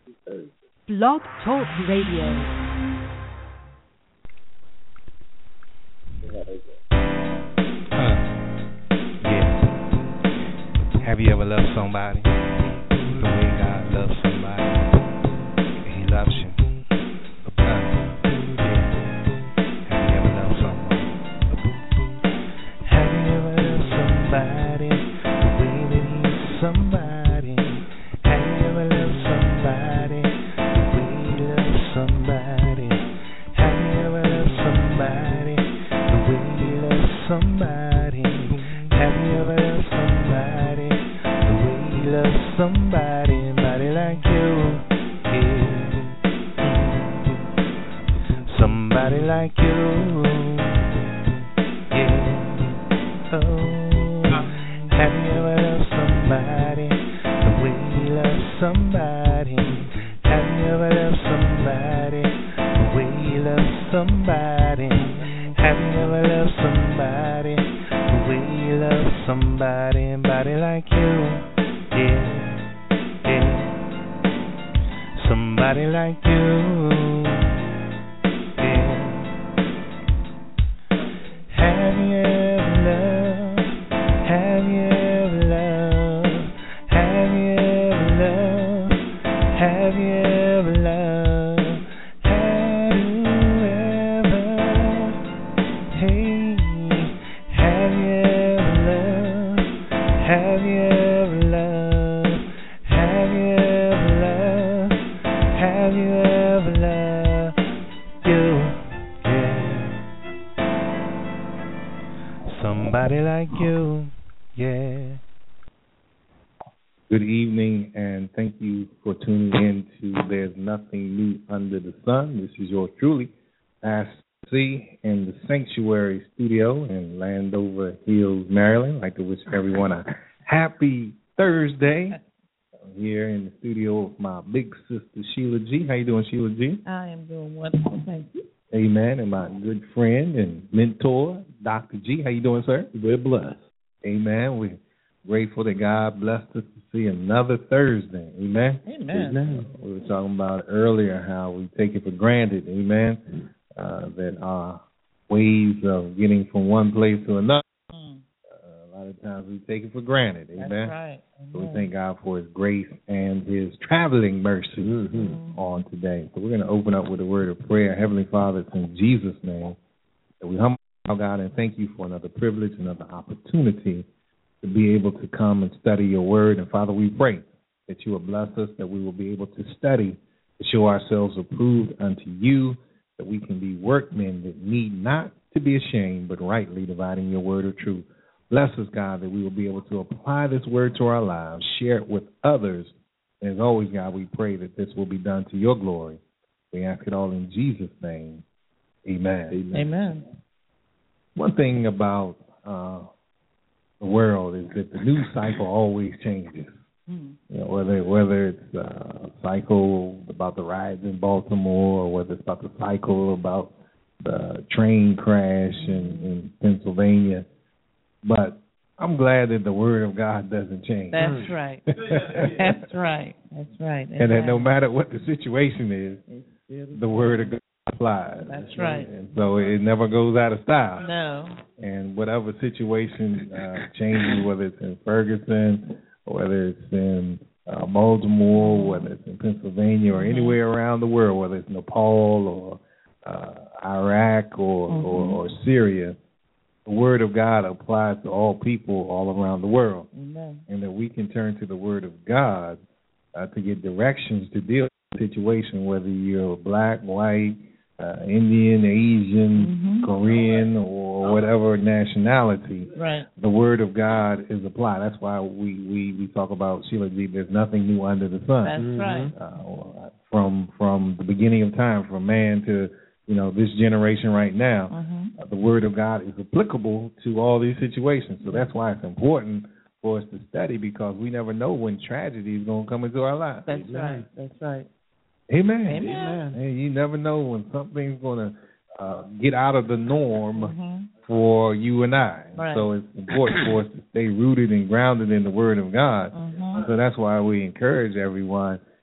Blog Talk Radio. Yeah. Have you ever loved somebody the way God loves somebody? He loves you. Have you ever loved someone? Have you ever loved somebody the way that he's somebody? Have you ever loved somebody the way he loves somebody? Have you ever loved somebody the way he loves somebody? Have you ever loved somebody the way he loves somebody? Somebody like you, yeah. Somebody like you, yeah. Oh, have you ever loved somebody the way he loves somebody? Have you ever loved somebody the way he loves somebody? Have you ever loved somebody the way he loves somebody? Somebody like you, yeah, yeah. Somebody like you, yeah. Have you ever loved? Have you ever loved? Have you ever loved? Have you ever loved? Have you ever? Hey, have you ever loved? Have you ever loved? Have you ever loved? Have you ever loved you? Yeah. Somebody like you, yeah. Good evening, and thank you for tuning in to There's Nothing New Under the Sun. This is yours truly, Pastor C, in the Sanctuary Studio in Landover Hills, Maryland. I'd like to wish everyone a happy Thursday. I'm here in the studio with my big sister, Sheila G. How you doing, Sheila G? I am doing wonderful, thank you. Amen. And my good friend and mentor, Dr. G. How you doing, sir? We're blessed. Amen. We're grateful that God blessed us to see another Thursday. Amen. Amen. We were talking about earlier how we take it for granted. Amen. That our ways of getting from one place to another, a lot of times we take it for granted. Amen. That's right. So we thank God for His grace and His traveling mercy on today. So we're going to open up with a word of prayer. Heavenly Father, it's in Jesus' name that we humble our God and thank you for another privilege, another opportunity to be able to come and study your word. And Father, we pray that you will bless us, that we will be able to study, to show ourselves approved unto you, that we can be workmen that need not to be ashamed, but rightly dividing your word of truth. Bless us, God, that we will be able to apply this word to our lives, share it with others. And as always, God, we pray that this will be done to your glory. We ask it all in Jesus' name. Amen. Amen. One thing about the world is that the news cycle always changes. You know, whether it's a cycle about the riots in Baltimore, or whether it's about the cycle about the train crash in Pennsylvania. But I'm glad that the word of God doesn't change. That's right. That's right. That's right. And that no matter what the situation is, the word of God applies. That's right. And so it never goes out of style. No. And whatever situation changes, whether it's in Ferguson, or whether it's in Baltimore, whether it's in Pennsylvania, or anywhere around the world, whether it's Nepal or Iraq or Syria, the word of God applies to all people all around the world. Amen. And that we can turn to the word of God to get directions to deal with the situation, whether you're black, white, Indian, Asian, Korean, or whatever nationality. Right. The word of God is applied. That's why we talk about, Sheila G., there's nothing new under the sun. That's right. From the beginning of time, from man to this generation right now, the word of God is applicable to all these situations. So that's why it's important for us to study, because we never know when tragedy is going to come into our lives. That's right. That's right. Amen. Amen. And you never know when something's going to get out of the norm for you and I. Right. So it's important for us to stay rooted and grounded in the Word of God. So that's why we encourage everyone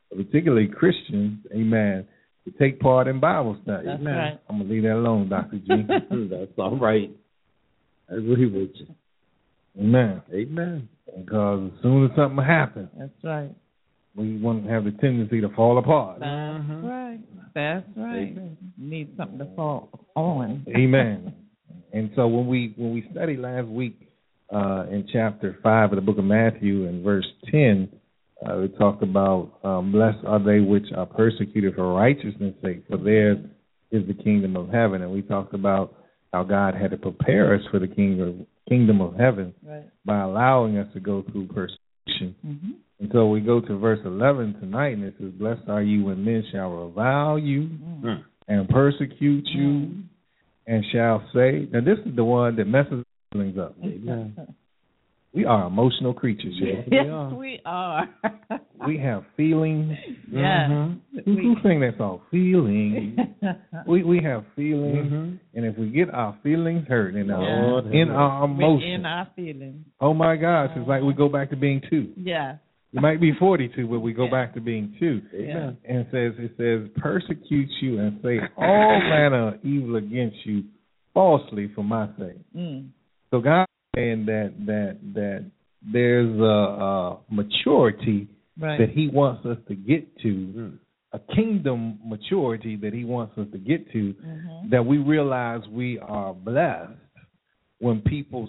particularly Christians, amen, to take part in Bible study. That's right. I'm going to leave that alone, Dr. G. That's all right. I agree with you. Amen. Amen. Because as soon as something happens, That's right. we want to have the tendency to fall apart. That's right. That's right. Amen. You need something to fall on. Amen. And so when we studied last week in chapter 5 of the book of Matthew in verse 10, we talked about blessed are they which are persecuted for righteousness' sake, for theirs is the kingdom of heaven. And we talked about how God had to prepare us for the kingdom of heaven Right. by allowing us to go through persecution. Mm-hmm. And so we go to verse 11 tonight, and it says, blessed are you when men shall revile you Mm-hmm. and persecute you and shall say. Now, this is the one that messes feelings up. Amen. We are emotional creatures, y'all. Yes, we are. We have feelings. Yes. Who sang that song? Feelings. We have feelings, Mhm. and if we get our feelings hurt in our Yeah. in our We're emotions, in our feelings. oh my gosh, it's like we go back to being two. Yeah. We might be 42, but we go Yeah. back to being two. Amen. And it says, persecute you and say all manner of evil against you falsely for my sake. Mm. So God is saying that there's a maturity Right. that He wants us to get to, Mm. a kingdom maturity that He wants us to get to, Mm-hmm. that we realize we are blessed when people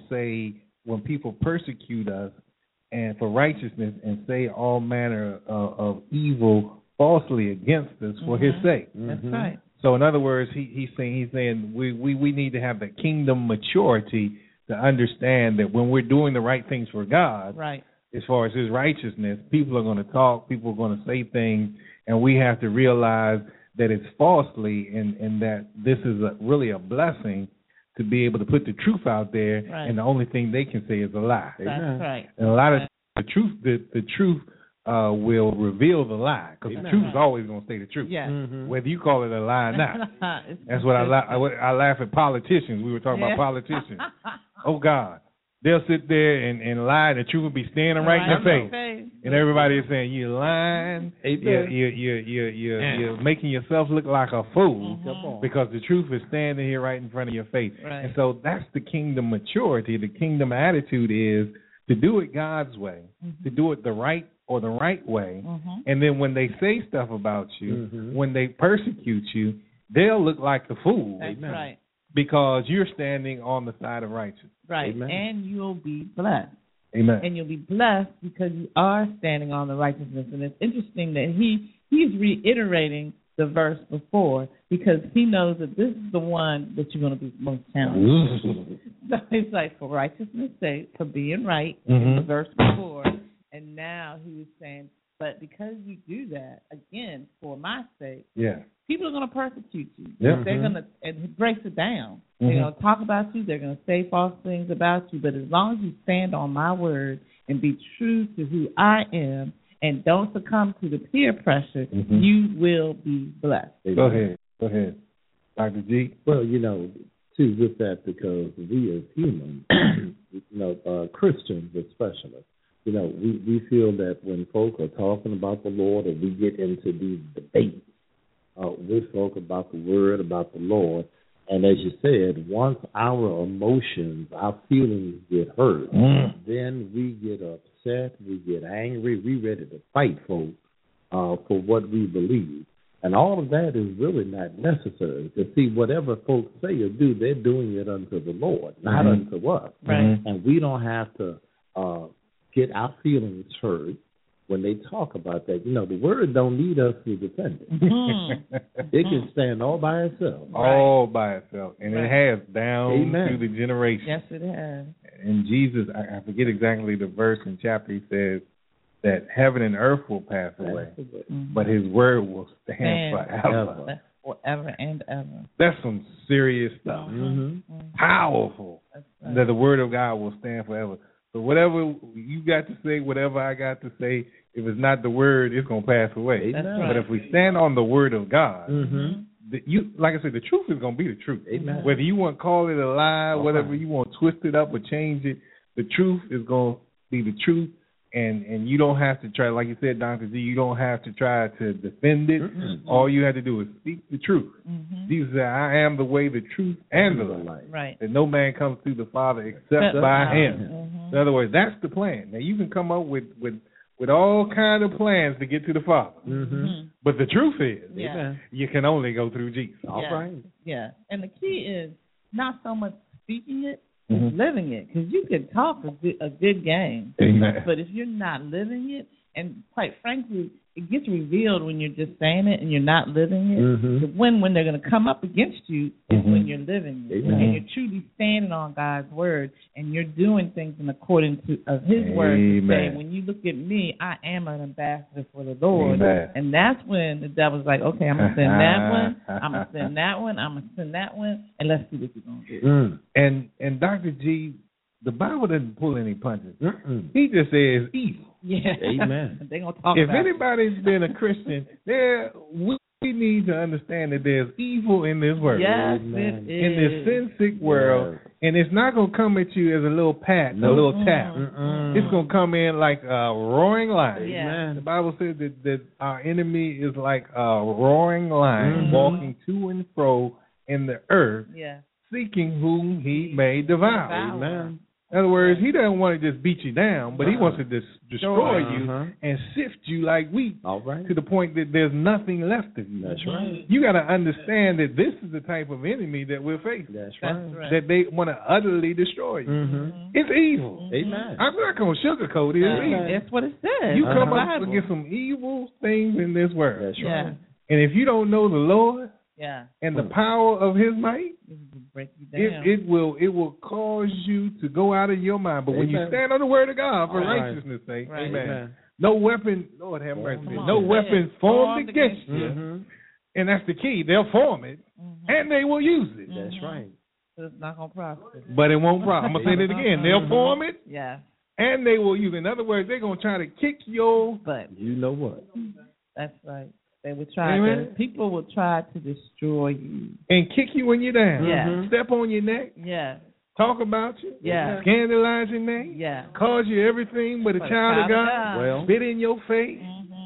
persecute us and for righteousness and say all manner of evil falsely against us for His sake. That's Mhm. right. So in other words, he's saying we need to have the kingdom maturity to understand that when we're doing the right things for God, Right. as far as His righteousness, people are going to talk, people are going to say things, and we have to realize that it's falsely and that this is really a blessing to be able to put the truth out there, Right. and the only thing they can say is a lie. That's Amen. right. And a lot of the truth will reveal the lie, because the Amen. truth is always going to say the truth, Yes. Mhm. whether you call it a lie or not. It's That's what I laugh at politicians. We were talking about politicians. Oh God, they'll sit there and lie, and the truth will be standing right in their face, and everybody is saying you're lying. Amen. You're making yourself look like a fool Come on. because the truth is standing here right in front of your face. Right. And so that's the kingdom maturity. The kingdom attitude is to do it God's way, to do it the right way. Mhm. And then when they say stuff about you, Mhm. when they persecute you, they'll look like the fool That's Amen. right. because you're standing on the side of righteousness. Right. Amen. And you'll be blessed. Amen. And you'll be blessed because you are standing on the righteousness. And it's interesting that he's reiterating the verse before because he knows that this is the one that you're going to be most challenged. So it's like for righteousness' sake, for being right in the verse before. And now he was saying, but because you do that, again, for my sake, Yeah. people are going to persecute you. Yeah. They're going to, and he breaks it down. Mhm. They're going to talk about you. They're going to say false things about you. But as long as you stand on my word and be true to who I am and don't succumb to the peer pressure, Mhm. you will be blessed. Go ahead. Dr. G. Well, too, with that, because we as humans, Christians especially, we feel that when folk are talking about the Lord or we get into these debates with folk about the Word, about the Lord, and as you said, once our emotions, our feelings get hurt, then we get upset, we get angry, we ready to fight folk for what we believe. And all of that is really not necessary. To see whatever folks say or do, they're doing it unto the Lord, not unto us. Right. And we don't have to get our feelings hurt when they talk about that. The Word don't need us to defend it. It can stand all by itself. All by itself. And it has down Amen. through the generations. Yes, it has. And Jesus, I forget exactly the verse and chapter, he says that heaven and earth will pass away, but His word will stand forever. Forever and ever. That's some serious stuff. Powerful. That's right. That the word of God will stand forever. So whatever you got to say, whatever I got to say, if it's not the word, it's going to pass away. That's But right. if we stand on the word of God, Mm-hmm. like I said, the truth is going to be the truth. Amen. Whether you want to call it a lie, All whatever right. you want to twist it up or change it, the truth is going to be the truth. and you don't have to try, like you said, Dr. G, you don't have to try to defend it. Mm-hmm. All you have to do is speak the truth. Mm-hmm. Jesus said, I am the way, the truth, and the life. Right. That no man comes to the Father except by him. Mm-hmm. In other words, that's the plan. Now, you can come up with all kind of plans to get to the Father. Mm-hmm. But the truth is, you can only go through Jesus. All right. Yeah. And the key is not so much speaking it, mm-hmm. living it, because you can talk a good game. Amen. But if you're not living it, and quite frankly, it gets revealed when you're just saying it and you're not living it. Mm-hmm. When they're going to come up against you is mm-hmm. when you're living it. Amen. And you're truly standing on God's word and you're doing things in accordance of His word. Saying, when you look at me, I am an ambassador for the Lord. Amen. And that's when the devil's like, okay, I'm going to send that one, I'm going to send that one, I'm going to send that one, and let's see what you're going to do. And Dr. G, the Bible doesn't pull any punches. Mm-mm. He just says evil. Yeah. Amen. They're gonna talk if about anybody's been a Christian, we need to understand that there's evil in this world. Yes, it is. In this sin-sick world. Yes. And it's not going to come at you as a little pat, a little tap. Mm-mm. It's going to come in like a roaring lion. Yeah. The Bible says that our enemy is like a roaring lion, walking to and fro in the earth, seeking whom he may devour. Amen. In other words, he doesn't want to just beat you down, but he wants to destroy you and sift you like wheat to the point that there's nothing left of you. That's right. You got to understand that this is the type of enemy that we're facing. That's right. That they want to utterly destroy you. Mm-hmm. It's evil. Amen. I'm not going to sugarcoat it. It's evil. That's what it says. You come up against some evil things in this world. That's right. And if you don't know the Lord and the power of His might, break you down. It will cause you to go out of your mind. But when you stand on the word of God for righteousness' sake, amen. No weapon, Lord have mercy, no weapon formed against you. Mm-hmm. And that's the key. They'll form it, and they will use it. That's right. So it's not going to prosper. But it won't prosper. I'm going to say that again. They'll form it, and they will use it. In other words, they're going to try to kick your butt. You know what? That's right. They would try people will try to destroy you. And kick you when you're down. Yeah. Step on your neck. Yeah. Talk about you. Yeah. Scandalize your name. Yeah. Cause you everything but a child of God. Well, spit in your face.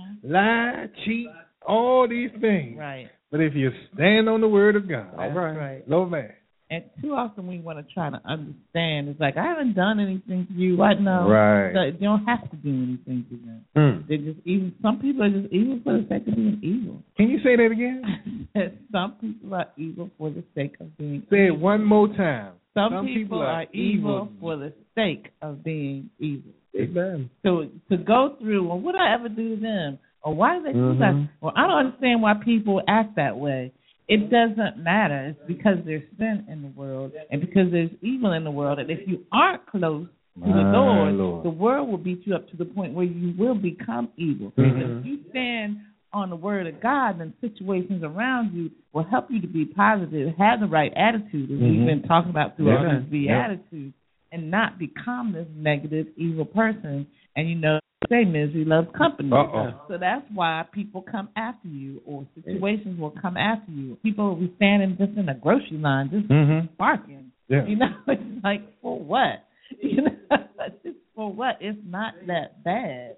Lie, cheat, all these things. Right. But if you stand on the word of God. That's right. Lord, man. And too often we want to try to understand. It's like, I haven't done anything to you. I know. Right. So you don't have to do anything to them. They're just evil. Some people are just evil for the sake of being evil. Can you say that again? Some people are evil for the sake of being Say evil. it one more time. Some people are evil for the sake of being evil. Amen. So to go through, well, what did I ever do to them? Or why do they do that? Well, I don't understand why people act that way. It doesn't matter. It's because there's sin in the world and because there's evil in the world. And if you aren't close to the Lord, the world will beat you up to the point where you will become evil. If you stand on the word of God, then situations around you will help you to be positive, have the right attitude, as we've been talking about throughout this Beatitudes, and not become this negative, evil person. And you know, say misery loves company. So that's why people come after you, or situations will come after you. People will be standing just in a grocery line, just barking. Yeah. You know, it's like, for what? You know, just for what? It's not that bad.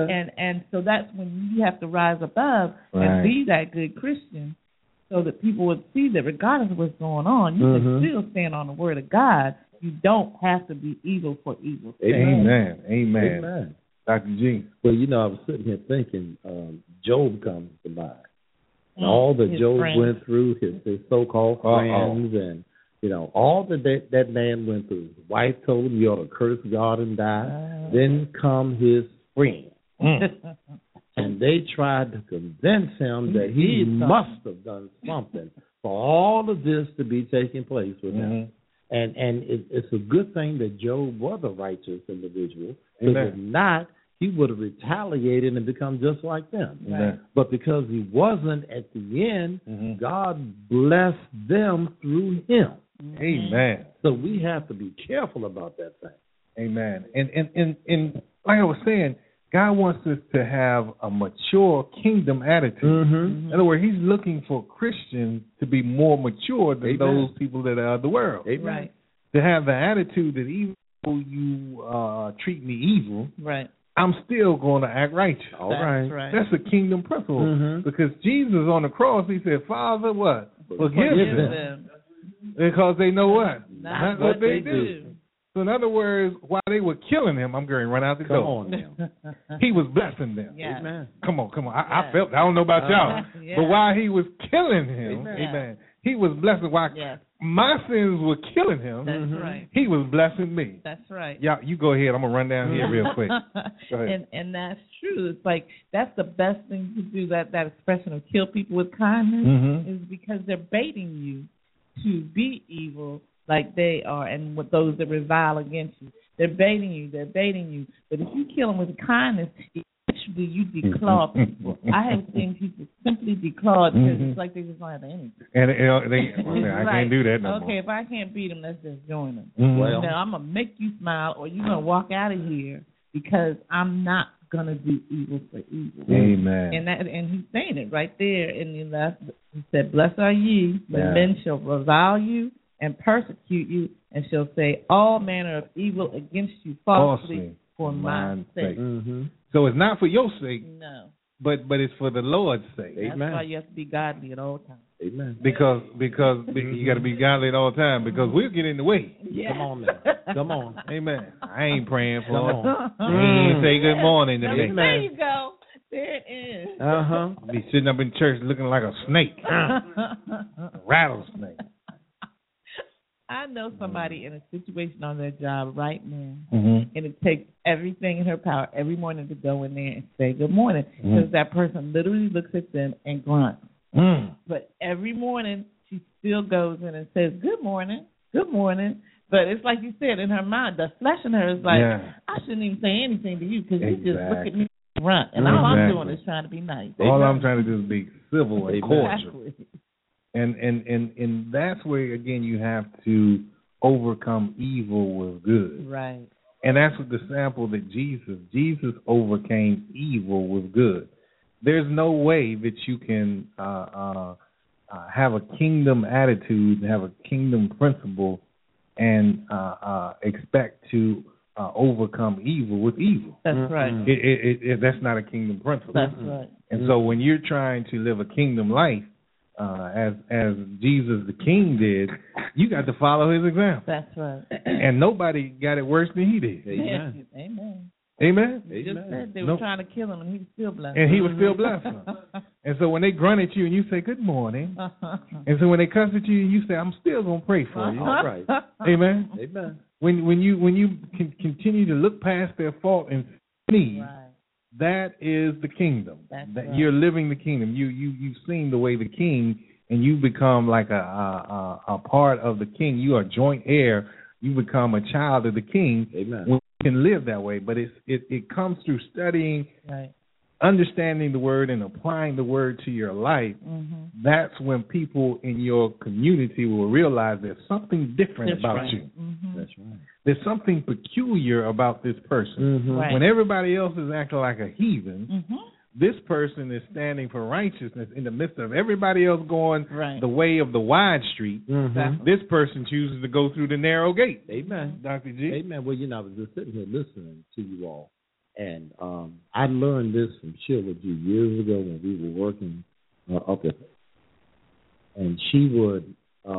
And so that's when you have to rise above and be that good Christian, so that people would see that regardless of what's going on, you can still stand on the word of God. You don't have to be evil for evil's sake. Amen. Dr. G. Well, you know, I was sitting here thinking, Job comes to mind. And all that Job went through, his so-called friends, and, you know, all that man went through. His wife told him, you ought to curse God and die. Then come his friends. And they tried to convince him that he must have done something for all of this to be taking place with him. And it's a good thing that Job was a righteous individual. Because if not, he would have retaliated and become just like them. But because he wasn't at the end, God blessed them through him. Amen. So we have to be careful about that thing. Amen. And like I was saying, God wants us to have a mature kingdom attitude. In other words, he's looking for Christians to be more mature than those people that are of the world. Right. To have the attitude that even though you treat me evil, I'm still going to act righteous. All That's right. right. That's a kingdom principle. Mhm. Because Jesus on the cross, he said, Father, what? Forgive them. Because they know what? Not what they do. do. So in other words, while they were killing him, I'm going to run out the Come door. on now. He was blessing them. Yeah. Amen. Come on. I Yes. felt, I don't know about y'all, Yeah. but while he was killing him, Amen. amen, he was blessing. While Yes. my sins were killing him, That's right. he was blessing me. That's right. Y'all, you go ahead. I'm going to run down here real quick. Go ahead. and that's true. It's like that's the best thing to do. That expression of kill people with kindness Mhm. is because they're baiting you to be evil like they are, and with those that revile against you, they're baiting you. But if you kill them with kindness, eventually you declaw people. I have seen people simply declaw because it's like they just don't have any. And I can't do that no Okay, if I can't beat them, let's just join them. more. Well- Now I'm gonna make you smile, or you're gonna walk out of here because I'm not gonna do evil for evil. Amen. And he's saying it right there in the last. He said, "Blessed are ye when Yeah. men shall revile you and persecute you, and shall say all manner of evil against you falsely for my sake." Mm-hmm. So it's not for your sake, No, but it's for the Lord's sake. that's Amen. why you have to be godly at all times. Amen. Because you got to be godly at all time, because we'll get in the way. Yeah. Come on now. Come on. Amen. I ain't praying for Come it. on. I ain't say good morning to Now, me. there you go. There it is. Uh-huh. Be sitting up in church looking like a snake, a rattlesnake. I know somebody in a situation on their job right now, Mm-hmm. and it takes everything in her power every morning to go in there and say good morning, because that person literally looks at them and grunts. Mm. But every morning she still goes in and says good morning. But it's like you said, in her mind, the flesh in her is like, Yeah. I shouldn't even say anything to you because you just look Exactly. at me and grunt, and all I'm Exactly. doing is trying to be nice. All I'm trying to do is be civil and cordial. Exactly. And that's where, again, you have to overcome evil with good. Right. And that's what the sample that Jesus overcame evil with good. There's no way that you can have a kingdom attitude, have a kingdom principle, and expect to overcome evil with evil. That's right. That's not a kingdom principle. That's right. And so when you're trying to live a kingdom life, as Jesus the King did, you got to follow his example. That's right. And nobody got it worse than he did. Amen. Amen. Amen? You just said they were Nope. trying to kill him, and he was still blessed. And he was still blessing them. And so when they grunt at you and you say, good morning, and so when they cuss at you and you say, I'm still going to pray for you. All right. Amen? Amen. When you can continue to look past their fault and need, Right. that is the kingdom. That's that right. You're living the kingdom. You've seen the way the king, and you become like a part of the king. You are joint heir. You become a child of the king. Amen. When you can live that way, but it comes through studying, Right. understanding the word, and applying the word to your life. Mm-hmm. That's when people in your community will realize there's something different That's about right. you. Mm-hmm. That's right. There's something peculiar about this person. Mm-hmm. Right. When everybody else is acting like a heathen, Mm-hmm. this person is standing for righteousness in the midst of everybody else going Right. the way of the wide street. Mm-hmm. This person chooses to go through the narrow gate. Amen. Dr. G? Amen. Well, I was just sitting here listening to you all, and I learned this from Sheila G years ago when we were working up at, and she would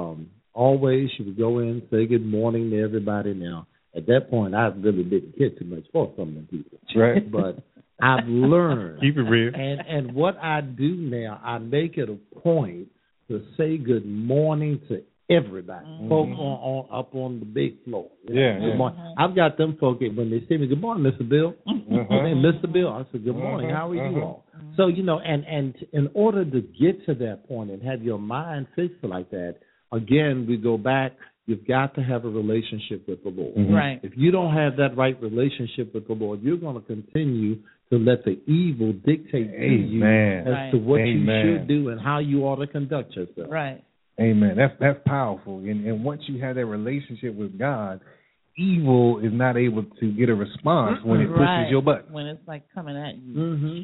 she would go in, say good morning to everybody. Now, at that point, I really didn't care too much for some of them people, Right. but I've learned. Keep it real. And what I do now, I make it a point to say good morning to everybody. Folk on up on the big floor. Yeah, Good yeah. morning. I've got them folk when they see me, good morning, Mr. Bill. Hey, Mr. Bill. I said, good morning. How are you all? So, and in order to get to that point and have your mind fixed like that, again, we go back. You've got to have a relationship with the Lord. Right. If you don't have that right relationship with the Lord, you're going to continue to let the evil dictate to you Amen. as to what you Amen. should do and how you ought to conduct yourself. Right. Amen. That's powerful. And once you have that relationship with God, evil is not able to get a response when it pushes Right. your button. When it's like coming at you. Mm-hmm.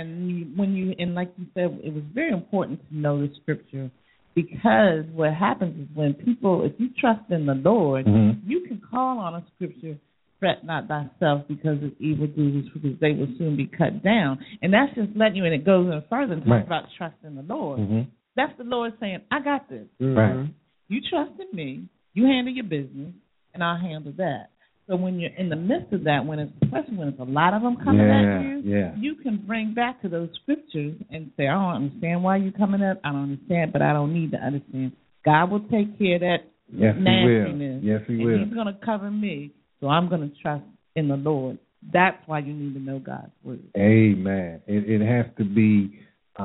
And like you said, it was very important to know the scripture, because what happens is when people, if you trust in the Lord, Mhm. you can call on a scripture fret not thyself because of evildoers, because they will soon be cut down. And that's just letting you, and it goes in further and talks about trusting the Lord. Mm-hmm. That's the Lord saying, I got this. Right. You trust in me, you handle your business, and I'll handle that. So when you're in the midst of that, especially when it's a lot of them coming at you, you can bring back to those scriptures and say, I don't understand why you're coming up. I don't understand, but I don't need to understand. God will take care of that nastiness. Yes, He will. And He's going to cover me, so I'm going to trust in the Lord. That's why you need to know God's word. Amen. It has to be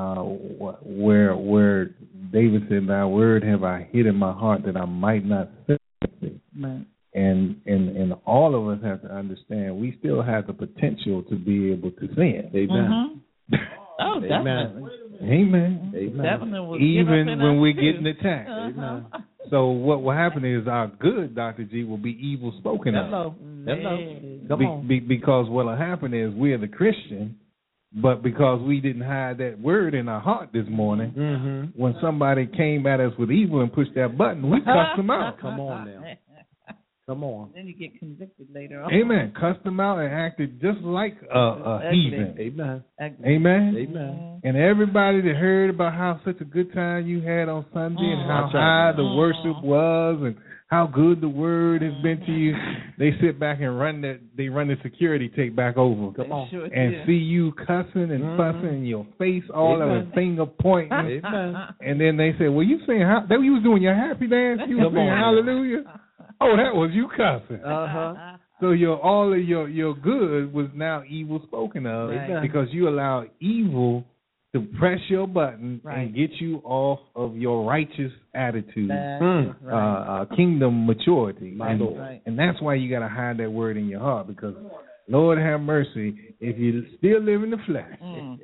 where David said, thy word have I hid in my heart that I might not sin. Right. And all of us have to understand we still have the potential to be able to sin. Amen. Oh, definitely. Amen. Definitely. Even when we're getting attacked. Amen. So what will happen is our good, Dr. G, will be evil spoken of. Hello. Come on. Because what will happen is we're the Christian, but because we didn't hide that word in our heart this morning, when somebody came at us with evil and pushed that button, we cussed them out. Come on now. Come on. Then you get convicted later on. Amen. Cussed them out and acted just like a heathen. Amen. Amen. Amen. And everybody that heard about how such a good time you had on Sunday and how high the worship was and how good the word has been to you, they sit back and run the security tape back over. Come on. Sure and see you cussing and fussing in your face, all of it, finger pointing. Amen. And then they say, well, you saying how that you was doing your happy dance? You was saying hallelujah? Oh, that was you cussing. So all of your good was now evil spoken of because you allowed evil to press your button and get you off of your righteous attitude, kingdom maturity. And that's why you got to hide that word in your heart because, Lord have mercy, if you still live in the flesh.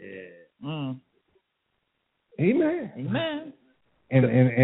Amen. Amen. And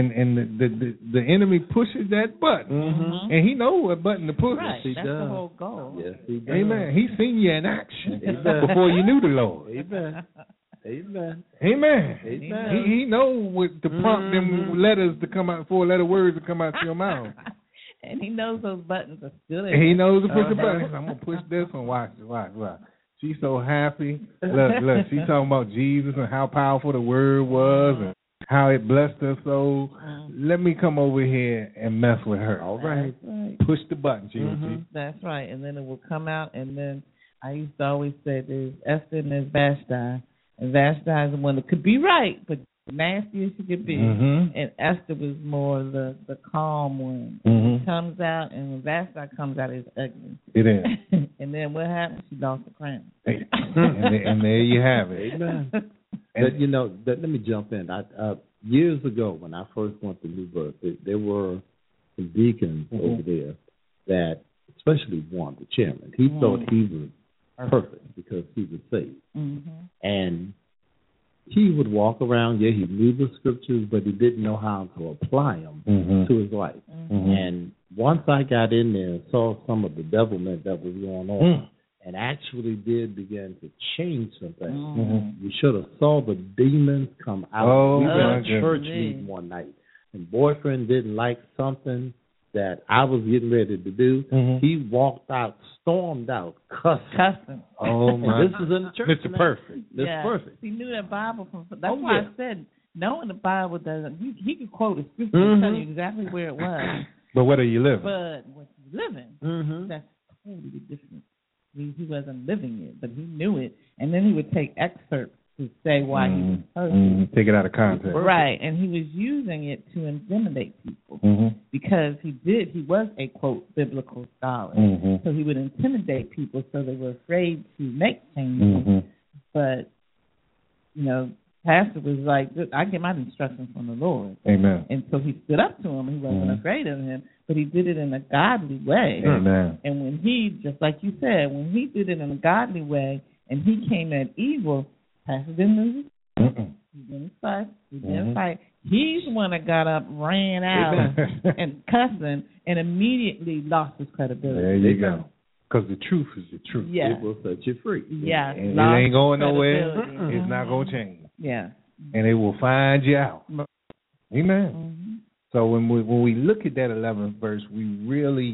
the enemy pushes that button, and he knows what button to push. Right, yes, that's the whole goal. Yes, he does. Amen. He's seen you in action before you knew the Lord. Amen. Amen. Amen. Amen. He knows what to prompt them letters to come out, 4-letter words to come out your mouth. And he knows those buttons are still in. And he knows to push the button. I'm gonna push this one. Watch. She's so happy. Look. She's talking about Jesus and how powerful the word was and how it blessed her soul. Let me come over here and mess with her. All right. Push the button, Jesus. That's right. And then it will come out. And then I used to always say there's Esther and there's Vashti. And Vashti is the one that could be right, but nasty as she could be. And Esther was more the calm one. She comes out, and when Vashti comes out, it's ugly. It is. And then what happened? She lost the crown. And there you have it. Amen. Let me jump in. Years ago, when I first went to New Birth, there were some deacons over there that, especially one, the chairman, he thought he was perfect because he was saved. And he would walk around, he knew the scriptures, but he didn't know how to apply them to his life. And once I got in there and saw some of the devilment that was going on, and actually did begin to change some things. You should have saw the demons come out. We were at church meeting one night, and boyfriend didn't like something that I was getting ready to do. He walked out, stormed out, cussing. Oh, my. This is in the church. Mr. Perfect. Mr. Perfect. He knew that Bible from. That's why I said knowing the Bible doesn't. He could quote a scripture and tell you exactly where it was. But what are you living? But what you living, that's totally different. He wasn't living it, but he knew it, and then he would take excerpts to say why he was perfect. Take it out of context. Right, and he was using it to intimidate people because he was a, quote, biblical scholar. So he would intimidate people so they were afraid to make changes. But, Pastor was like, I get my instructions from the Lord. Amen. And so he stood up to him. He wasn't afraid of him, but he did it in a godly way. Amen. And when he, just like you said, when he did it in a godly way and he came at evil, Pastor didn't lose it. He didn't fight. He didn't fight. He's the one that got up, ran out, and cussing, and immediately lost his credibility. There you go. Because the truth is the truth. Yeah. It will set you free. Yeah. And it ain't going nowhere. It's not going to change. Yeah. And it will find you out. Amen. So when we look at that 11th verse, we really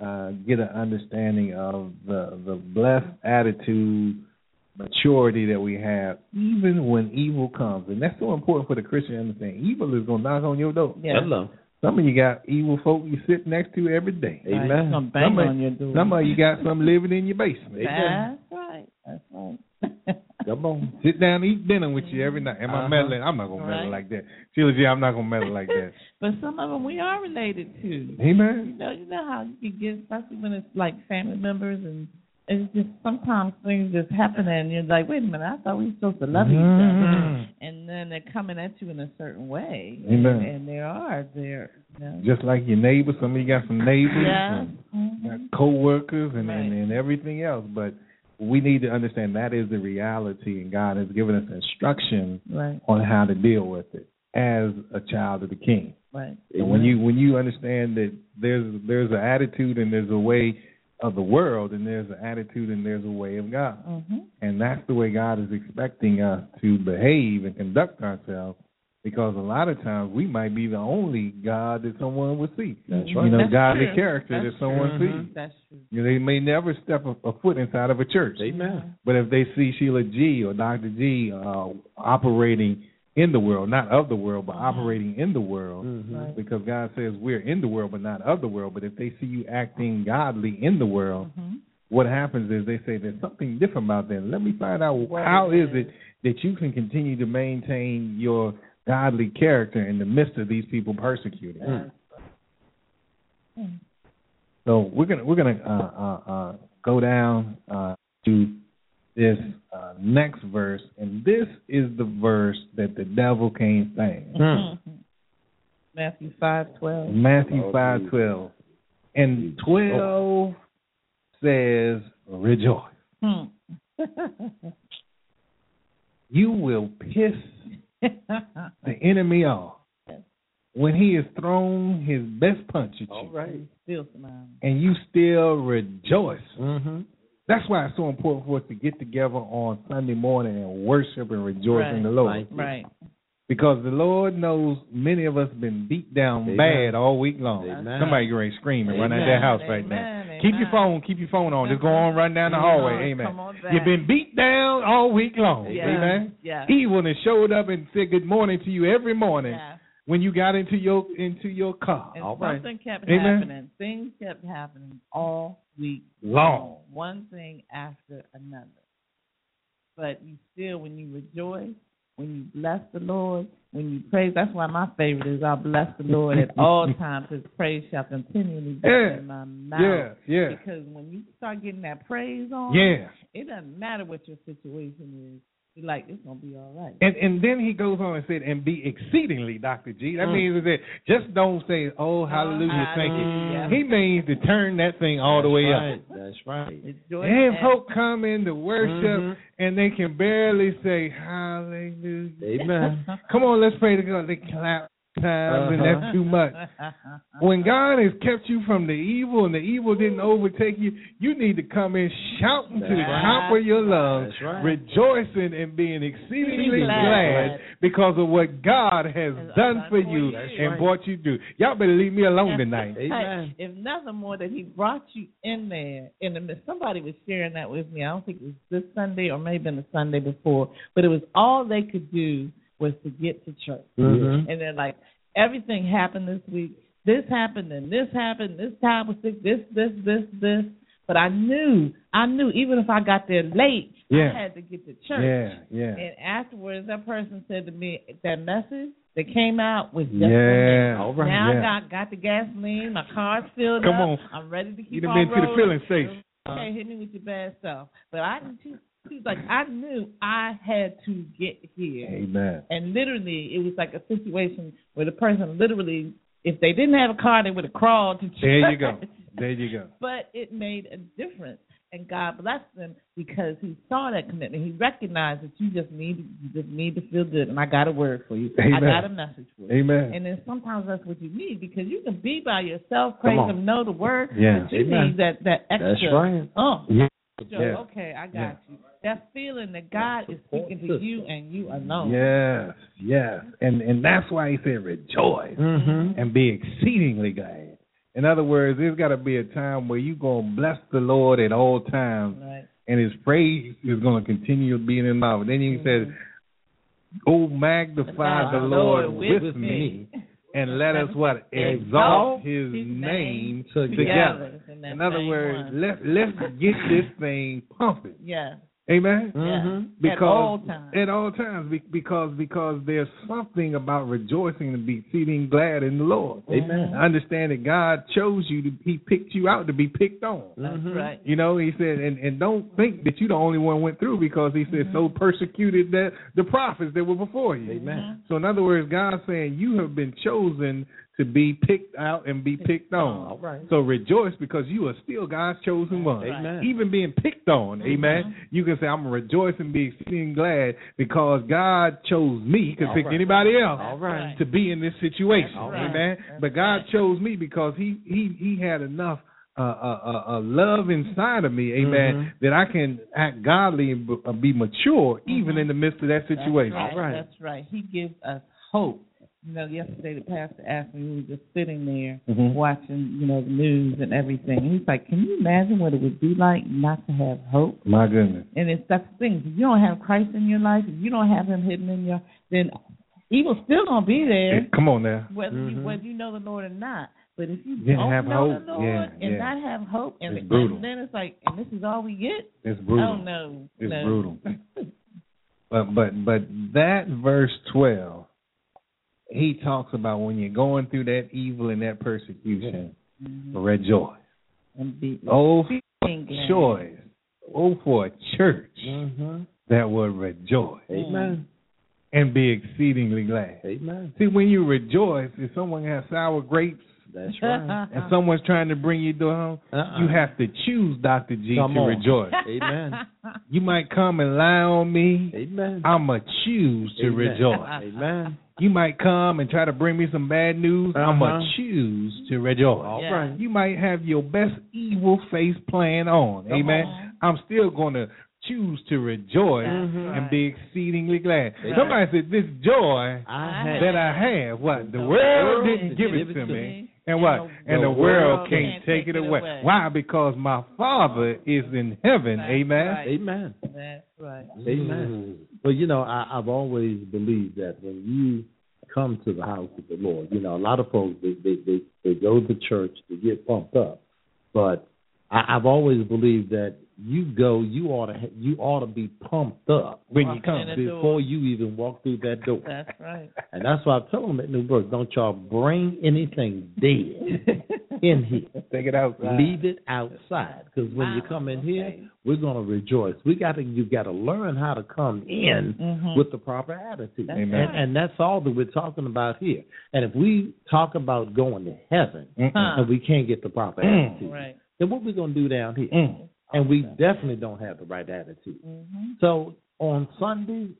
get an understanding of the blessed attitude, maturity that we have, even when evil comes. And that's so important for the Christian to understand. Evil is going to knock on your door. Yeah. Hello. Some of you got evil folk you sit next to every day. Right. Amen. It's gonna bang on your door. Some of you got some living in your basement. Amen. That's right. That's right. Come on. Sit down and eat dinner with you every night. Am I meddling? I'm not going to meddle Right. like that. Sheila G, I'm not going to meddle like that. But some of them we are related to. Amen. You know how you can get, especially when it's like family members, and it's just sometimes things just happen and you're like, wait a minute, I thought we were supposed to love each other, and then they're coming at you in a certain way. Amen. And they're you know. Just like your neighbors, some of you got some neighbors, Yeah. and got co-workers, and, Right. and everything else. But we need to understand that is the reality, and God has given us instruction Right. on how to deal with it as a child of the King. Right. And when you understand that there's an attitude and there's a way of the world, and there's an attitude and there's a way of God, and that's the way God is expecting us to behave and conduct ourselves. Because a lot of times we might be the only God that someone would see. That's You right. know, That's godly true. character That's that someone true. sees. That's true. You know, they may never step a foot inside of a church. Amen. But if they see Sheila G. or Dr. G. Operating in the world, not of the world, but operating in the world, Right. because God says we're in the world but not of the world. But if they see you acting godly in the world, what happens is they say there's something different about them. Let me find out how is it that you can continue to maintain your godly character in the midst of these people persecuting. So we're gonna go down to this next verse, and this is the verse that the devil can't stand. Matthew 5:12. Matthew 5:12, and 12 says, "Rejoice." You will piss the enemy off when he has thrown his best punch at you. All right. Still smiling. And you still rejoice. Mm-hmm. That's why it's so important for us to get together on Sunday morning and worship and rejoice in the Lord. Right. Because the Lord knows many of us been beat down bad all week long. Amen. Somebody get ready to scream and run out their house right now. Amen. Keep your phone on. Just go on, run down the hallway. Amen. Come on back. You've been beat down all week long. Yeah. Amen. Yeah. Evil has showed up and said good morning to you every morning Yeah. when you got into your car. And All right. something kept Amen. happening. Things kept happening all week Long. One thing after another. But you still, when you rejoice, when you bless the Lord, when you praise, that's why my favorite is I'll bless the Lord at all times. His praise shall continually be in my mouth. Yeah. Because when you start getting that praise on, Yeah. it doesn't matter what your situation is. You're like, it's going to be all right. And then he goes on and said, and be exceedingly, Dr. G. That means that just don't say, oh, hallelujah, thank you. hallelujah. He means to turn that thing all the way up. That's right. Rejoice And and- folk come in to worship and they can barely say hallelujah. Amen. Come on, let's pray to God. They clap times and that's too much. When God has kept you from the evil and the evil didn't overtake you, you need to come in shouting to the That's top of your lungs, That's right. rejoicing and being exceedingly Glad. glad because of what God has done for you That's and right. brought you through. Y'all better leave me alone tonight. Amen. Hey, if nothing more that he brought you in there in the midst. Somebody was sharing that with me. I don't think it was this Sunday or maybe the Sunday before, but it was all they could do was to get to church. Mm-hmm. And they're like, everything happened this week. This happened and this happened. This child was sick. This. But I knew, even if I got there late, Yeah. I had to get to church. Yeah. And afterwards, that person said to me, that message that came out was just for Yeah. me. All right. Now Yeah. I got the gasoline. My car's filled Come up. on. I'm ready to keep You done on been to the rolling. filling station. Okay, hit me with your bad stuff. But she was like, I knew I had to get here. Amen. And literally, it was like a situation where the person literally, if they didn't have a car, they would have crawled to church. There you go. There you go. But it made a difference. And God blessed them because he saw that commitment. He recognized that you just need to feel good. And I got a word for you. Amen. I got a message for you. Amen. And then sometimes that's what you need because you can be by yourself, praise on. him, know the word. Yeah. But you Amen. need that extra. That's right. Yeah. So, okay, I got you. That feeling that God is speaking to you and you alone. Yes. And that's why he said rejoice Mm-hmm. and be exceedingly glad. In other words, there's got to be a time where you're going to bless the Lord at all times, Right. and his praise is going to continue to be in his mouth. Then he says, "Oh, magnify the Lord with me, and let us what? Exalt his name together." In other words, let's get this thing pumping. Yeah. Amen. Yeah. Because at all times, because there's something about rejoicing and be exceeding glad in the Lord. Amen. Understand that God chose you He picked you out to be picked on. That's right. You know, he said, and don't think that you're the only one went through, because he said so persecuted that the prophets that were before you. Amen. So in other words, God's saying you have been chosen to be picked out and be picked on. All right. So rejoice, because you are still God's chosen one. Amen. Even being picked on, amen. You can say, I'm going to rejoice and be exceeding glad because God chose me. He could pick anybody else to be in this situation. Amen. But God chose me because he had enough love inside of me, amen, that I can act godly and be mature even in the midst of that situation. That's right. He gives us hope. You know, yesterday the pastor asked me, we were just sitting there watching, you know, the news and everything. And he's like, can you imagine what it would be like not to have hope? My goodness. And it's that's the thing. If you don't have Christ in your life, if you don't have him hidden in your, then evil's still going to be there. Come on now. Whether you know the Lord or not. But if you didn't don't have know hope, the Lord and not have hope, and then it's like, and this is all we get? It's brutal. Oh, no. It's brutal. But that verse 12, he talks about when you're going through that evil and that persecution, rejoice. And be joy. Oh, for a church that will rejoice. Amen. And be exceedingly glad. Amen. See, when you rejoice, if someone has sour grapes, that's right, and someone's trying to bring you down, you have to choose, Dr. G, to rejoice. Amen. You might come and lie on me. Amen. I'm going to choose to rejoice. Amen. You might come and try to bring me some bad news. I'm going to choose to rejoice. All right. You might have your best evil face plan on. Amen. I'm still going to choose to rejoice and be exceedingly glad. Somebody said, this joy that I have, what? The world didn't give it to me. And what? And the world can't take it away. Why? Because my Father is in heaven. Amen. Amen. That's right. Amen. Well, you know, I've always believed that when you come to the house of the Lord, you know, a lot of folks, they go to church to get pumped up. But I've always believed that you ought to be pumped up when you come before you even walk through that door. That's right. And that's why I tell them at New Birth, don't y'all bring anything dead in here. Take it outside. Leave it outside, because when you come in here, we're going to rejoice. You got to learn how to come in with the proper attitude. And that's all that we're talking about here. And if we talk about going to heaven and we can't get the proper attitude, then what we going to do down here? And we definitely don't have the right attitude. So on Sunday,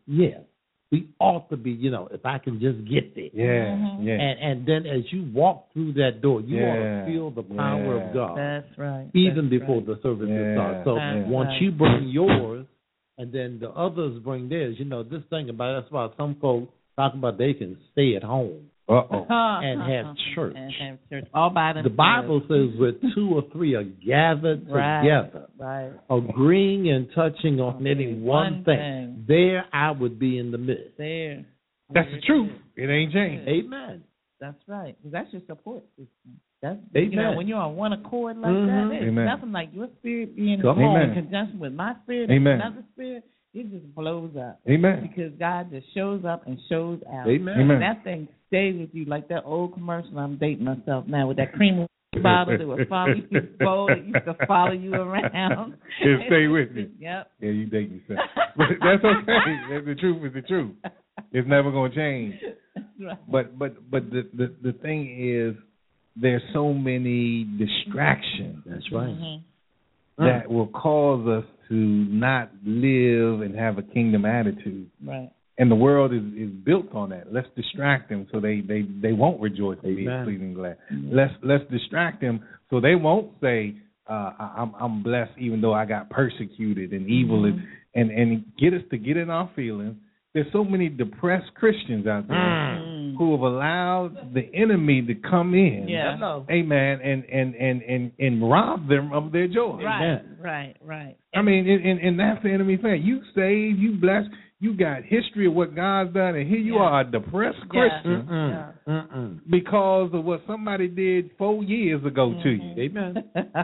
we ought to be, you know, if I can just get there. And then as you walk through that door, you ought to feel the power of God. That's right. Even before the service starts. So once you bring yours and then the others bring theirs, you know, this thing about that's why some folks talk about they can stay at home. And have church. All by themselves. The Bible says where 2 or 3 are gathered together, agreeing and touching on any one thing, there I would be in the midst. There. That's the truth. It ain't changed. Amen. That's right. That's your support system. That's Amen. You know, when you're on one accord like that, there's nothing like your spirit being in conjunction with my spirit and another spirit. It just blows up. Amen. Because God just shows up and shows out. Amen. And that thing stays with you like that old commercial. I'm dating myself now with that cream bottle that would follow you, bowl that used to follow you around. It'll stay with you. Yep. Yeah, you date yourself. But that's okay. The truth is the truth. It's never going to change. Right. But the thing is, there's so many distractions. That's right. That will cause us to not live and have a kingdom attitude. Right. And the world is built on that. Let's distract them so they won't rejoice and be pleasing glad. Let's distract them so they won't say I'm blessed even though I got persecuted and evil and get us to get in our feelings. There's so many depressed Christians out there who have allowed the enemy to come in, amen, and rob them of their joy. Right. I mean, and that's the enemy thing. You saved, you blessed, you got history of what God's done, and here you are, a depressed Christian because of what somebody did 4 years ago to you. Amen.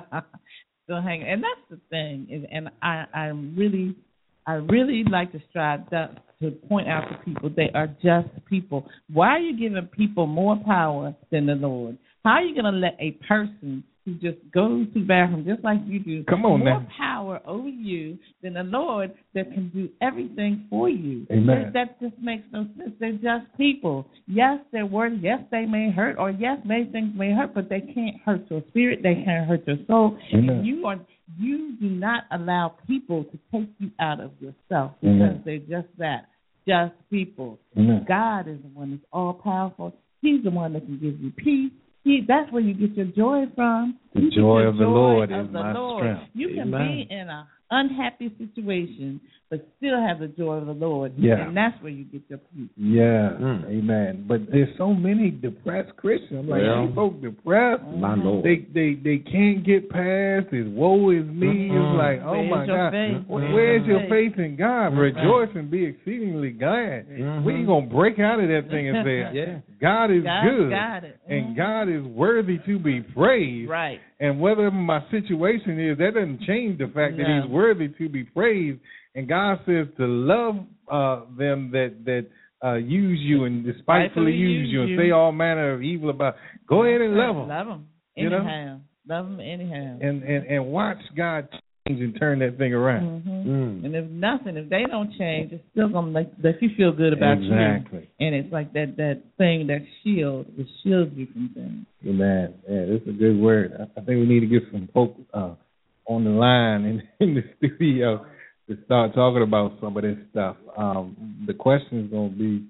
So hang on. And that's the thing, and I really like to strive to point out to people they are just people. Why are you giving people more power than the Lord? How are you going to let a person who just goes to the bathroom just like you do more power over you than the Lord that can do everything for you? Amen. That just makes no sense. They're just people. Yes, they're worthy. Yes, they may hurt, or yes, things may hurt, but they can't hurt your spirit. They can't hurt your soul. Amen. You do not allow people to take you out of yourself because they're just people. Amen. God is the one that's all powerful. He's the one that can give you peace. That's where you get your joy from. The joy of the Lord is my strength. You can be in an unhappy situation, but still have the joy of the Lord. Yeah. And that's where you get your peace. Yeah. Amen. But there's so many depressed Christians. I'm like, these folks depressed. My Lord. They can't get past this. Woe is me. It's like, oh my God. Where's your faith in God? Rejoice and be exceedingly glad. When are you going to break out of that thing and say, God is good. Got it. And God is worthy to be praised. Right. And whatever my situation is, that doesn't change the fact that He's worthy to be praised. And God says to love them that use you and despitefully use you and say all manner of evil about. Go ahead and love them. Love them anyhow. Love them anyhow. And watch God change and turn that thing around. And if they don't change, it's still going to make you feel good about you. And it's like that thing, that shield, it shields you from things. Amen. Yeah, this is a good word. I think we need to get some folk on the line in the studio to start talking about some of this stuff. The question is going to be,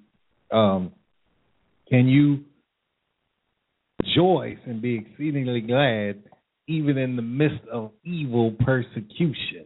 can you rejoice and be exceedingly glad even in the midst of evil persecution?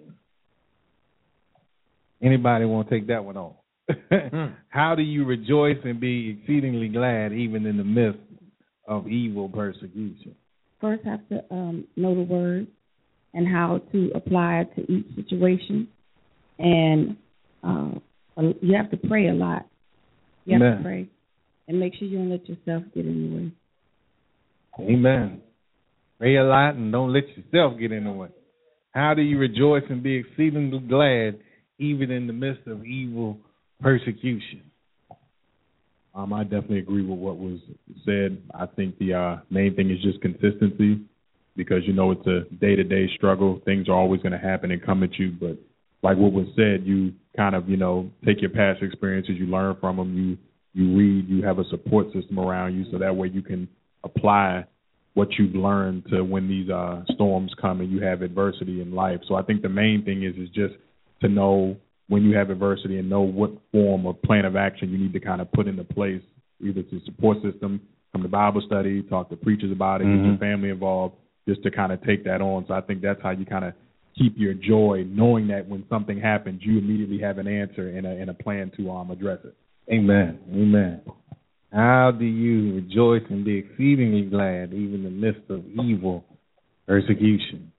Anybody want to take that one on? How do you rejoice and be exceedingly glad even in the midst of evil persecution? First, have to know the word and how to apply it to each situation. And you have to pray a lot. You have to pray. And make sure you don't let yourself get in the way. Amen. Pray a lot and don't let yourself get in the way. How do you rejoice and be exceedingly glad even in the midst of evil persecution? I definitely agree with what was said. I think the main thing is just consistency, because, it's a day-to-day struggle. Things are always going to happen and come at you. But like what was said, you kind of, take your past experiences, you learn from them, you read, you have a support system around you, so that way you can apply what you've learned to when these storms come and you have adversity in life. So I think the main thing is just to know when you have adversity and know what form or plan of action you need to kind of put into place, either to support system, come to Bible study, talk to preachers about it, get your family involved, just to kind of take that on. So I think that's how you kind of keep your joy, knowing that when something happens, you immediately have an answer and a plan to address it. Amen. Amen. How do you rejoice and be exceedingly glad even in the midst of evil persecution?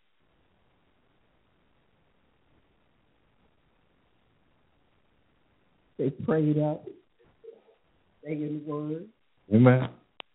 They prayed up. They in the word. Amen.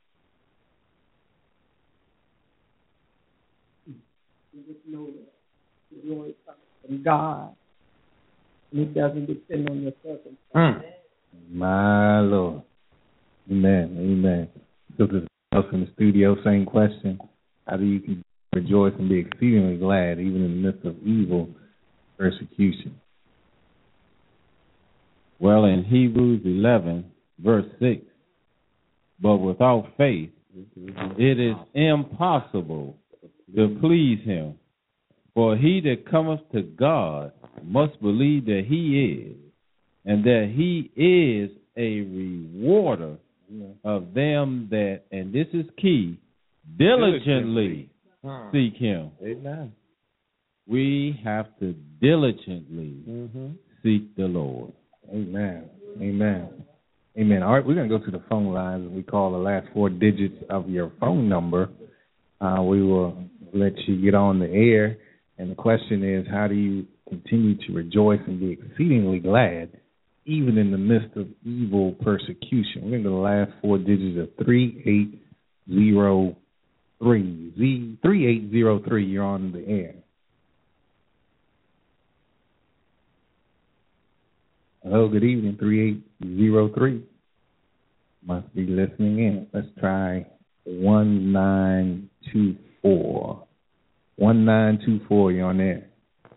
You just know that the joy comes from God, and it doesn't depend on your circumstances. My Lord. Amen. Amen. So this else in the studio, same question. How do you rejoice and be exceedingly glad even in the midst of evil persecution? Well, in Hebrews 11, verse 6, but without faith it is impossible to please him. For he that cometh to God must believe that he is, and that he is a rewarder of them that, and this is key, diligently seek him. Amen. We have to diligently seek the Lord. Amen. Amen. Amen. All right, we're going to go to the phone lines. We call the last 4 digits of your phone number. We will let you get on the air. And the question is, how do you continue to rejoice and be exceedingly glad, even in the midst of evil persecution? We're going to go to the last 4 digits of 3803. 3803, you're on the air. Hello, good evening, 3803. Must be listening in. Let's try 1924. 1924, you're on there.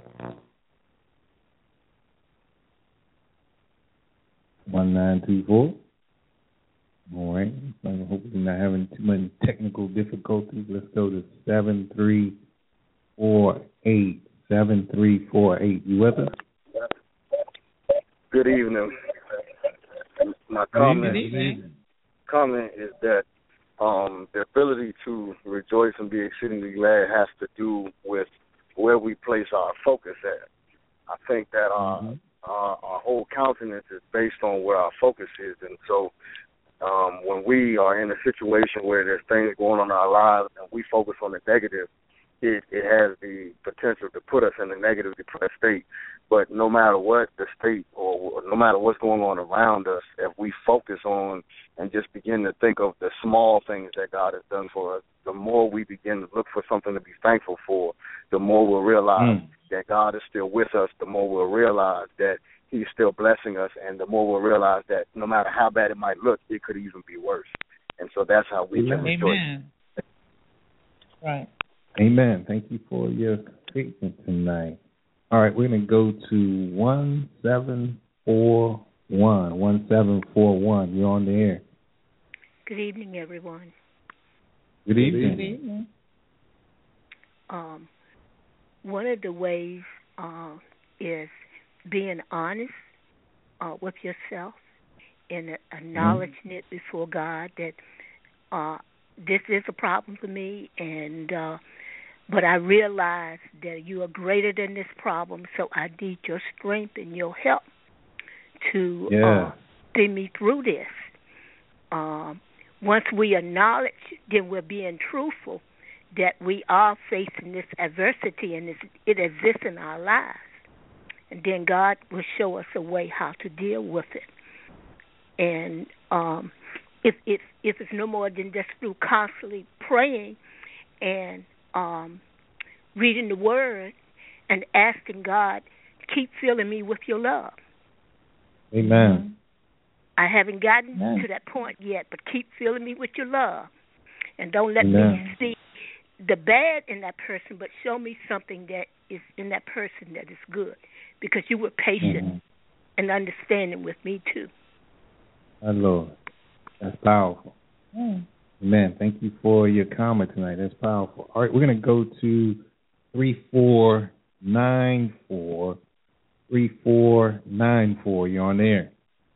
One 1924. All right. I hope we're not having too many technical difficulties. Let's go to 7348. 7348. You with us? Good evening. My comment is that the ability to rejoice and be exceedingly glad has to do with where we place our focus at. I think that our whole countenance is based on where our focus is. And so when we are in a situation where there's things going on in our lives and we focus on the negative, it has the potential to put us in a negative, depressed state. But no matter what the state or no matter what's going on around us, if we focus on and just begin to think of the small things that God has done for us, the more we begin to look for something to be thankful for, the more we'll realize that God is still with us, the more we'll realize that He's still blessing us, and the more we'll realize that no matter how bad it might look, it could even be worse. And so that's how we can rejoice. Amen. Right. Amen. Thank you for your statement tonight. All right, we're going to go to 1741. 1741, you're on the air. Good evening, everyone. Good evening. Good evening. One of the ways is being honest with yourself and acknowledging it before God that this is a problem for me, and but I realize that you are greater than this problem, so I need your strength and your help to see me through this. Once we acknowledge, then we're being truthful that we are facing this adversity and it exists in our lives. And then God will show us a way how to deal with it. And if it's no more than just through constantly praying and reading the Word and asking God, keep filling me with your love. Amen. I haven't gotten to that point yet, but keep filling me with your love. And don't let me see the bad in that person, but show me something that is in that person that is good, because you were patient and understanding with me too. My Lord, that's powerful. Amen. Thank you for your comment tonight. That's powerful. All right, we're going to go to 3494. 3494, you're on there.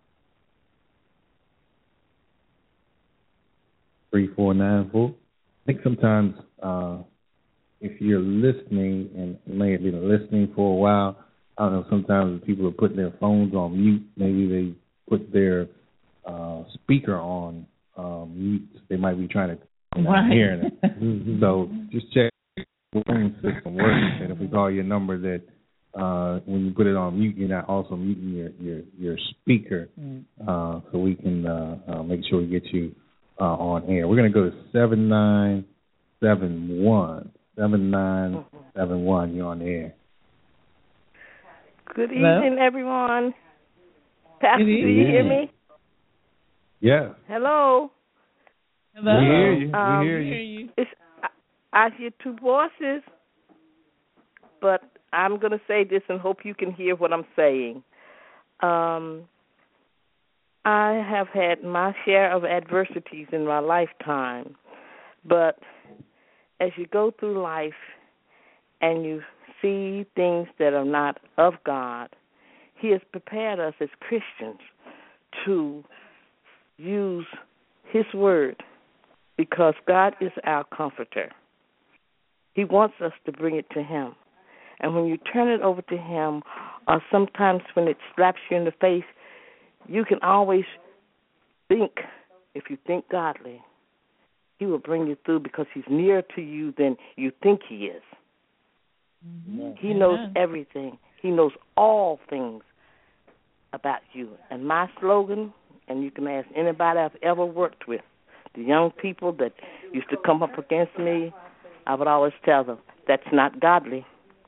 3494. I think sometimes if you're listening and may have been listening for a while, I don't know, sometimes people are putting their phones on mute. Maybe they put their speaker on mute. They might be trying to hear it. So just check the phone system works, and if we call your number that when you put it on mute, you're not also muting your speaker, so we can make sure we get you on air. We're going to go to 7971. 7971, you're on the air. Good evening, everyone. Pastor, do you hear me? Yeah. Hello. Hello. We hear you. We hear you. I hear two voices, but I'm going to say this and hope you can hear what I'm saying. I have had my share of adversities in my lifetime, but as you go through life and you see things that are not of God, He has prepared us as Christians to use His Word, because God is our comforter. He wants us to bring it to Him. And when you turn it over to Him, or sometimes when it slaps you in the face, you can always think godly, he will bring you through because he's nearer to you than you think he is. Mm-hmm. He knows everything. He knows all things about you. And my slogan, and you can ask anybody I've ever worked with, the young people that used to come up against me, I would always tell them, that's not godly.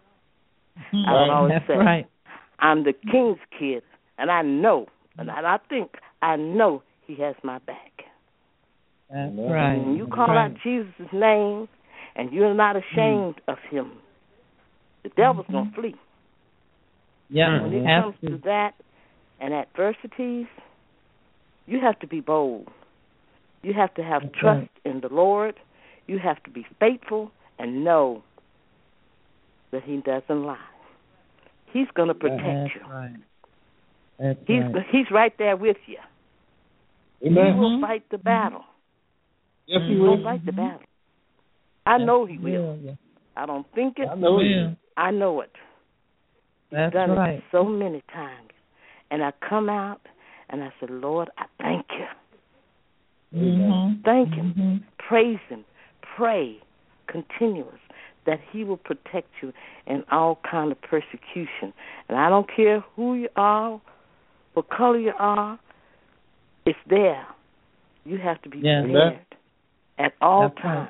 I would always say, I'm the king's kid, and I know, and I think I know he has my back. That's right. When you call out Jesus' name and you're not ashamed of him, the devil's going to flee. Yeah. When it comes to that and adversities, you have to be bold. You have to have trust in the Lord. You have to be faithful and know that he doesn't lie. He's going to protect you. Right. He's right there with you. Amen. He will fight the battle. Yes, he will fight the battle. I know he will. Yeah. I don't think it. I know it. I know it. That's He's done right. it so many times. And I come out and I said, Lord, I thank you. Mm-hmm. Thank him. Praise him. Pray continuous that he will protect you in all kind of persecution. And I don't care who you are, what color you are, it's there. You have to be prepared at all times